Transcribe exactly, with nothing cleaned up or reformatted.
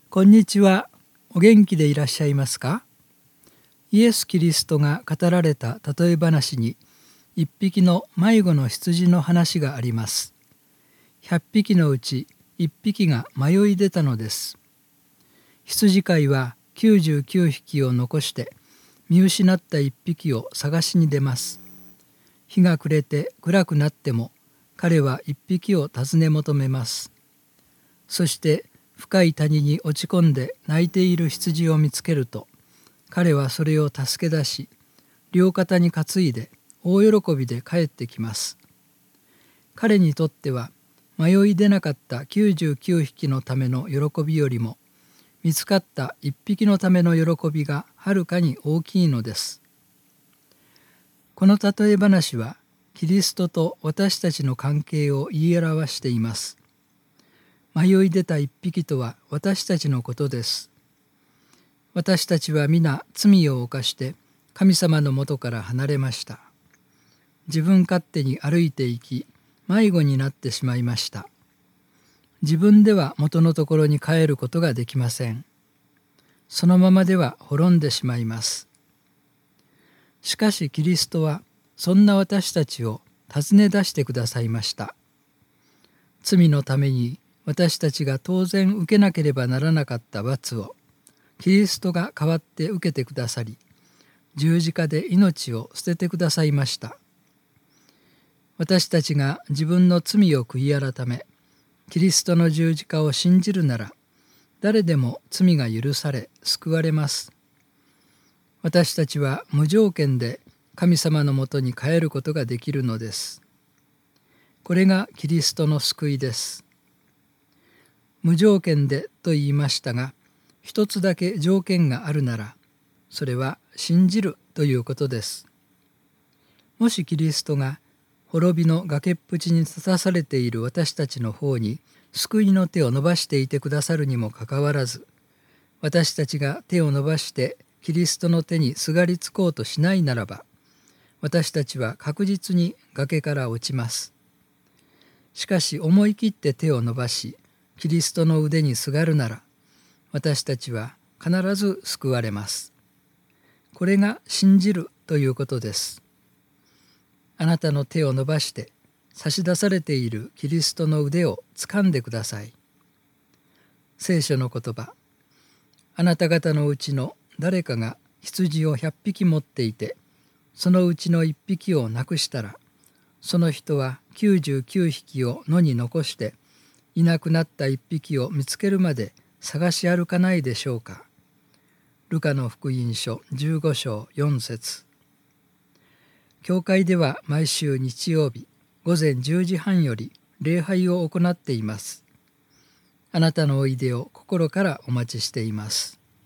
こんにちは。お元気でいらっしゃいますか？イエス・キリストが語られた例え話に一匹の迷子の羊の話があります。百匹のうち一匹が迷い出たのです。羊飼いはきゅうじゅうきゅうひきを残して見失った一匹を探しに出ます。日が暮れて暗くなっても彼は一匹を尋ね求めます。そして深い谷に落ち込んで泣いている羊を見つけると、彼はそれを助け出し、両肩に担いで大喜びで帰ってきます。彼にとっては迷い出なかったきゅうじゅうきゅうひきのための喜びよりも、見つかった一匹のための喜びがはるかに大きいのです。この例え話は、キリストと私たちの関係を言い表しています。迷い出た一匹とは私たちのことです。私たちは皆罪を犯して神様のもとから離れました。自分勝手に歩いていき、迷子になってしまいました。自分では元のところに帰ることができません。そのままでは滅んでしまいます。しかしキリストはそんな私たちを訪ね出してくださいました。罪のために私たちが当然受けなければならなかった罰をキリストが代わって受けてくださり、十字架で命を捨ててくださいました。私たちが自分の罪を悔い改め、キリストの十字架を信じるなら、誰でも罪が許され救われます。私たちは無条件で神様のもとに帰ることができるのです。これがキリストの救いです。無条件でと言いましたが、一つだけ条件があるなら、それは信じるということです。もしキリストが滅びの崖っぷちに立たされている私たちの方に救いの手を伸ばしていてくださるにもかかわらず、私たちが手を伸ばしてキリストの手にすがりつこうとしないならば、私たちは確実に崖から落ちます。しかし思い切って手を伸ばし、キリストの腕にすがるなら、私たちは必ず救われます。これが信じるということです。あなたの手を伸ばして差し出されているキリストの腕を掴んでください。聖書の言葉、あなた方のうちの誰かが羊を百匹持っていて、そのうちの一匹をなくしたら、その人はきゅうじゅうきゅうひきを野に残して、いなくなった一匹を見つけるまで探し歩かないでしょうか。ルカの福音書じゅうごしょうよんせつ。教会では毎週日曜日ごぜんじゅうじはんより礼拝を行っています。あなたのおいでを心からお待ちしています。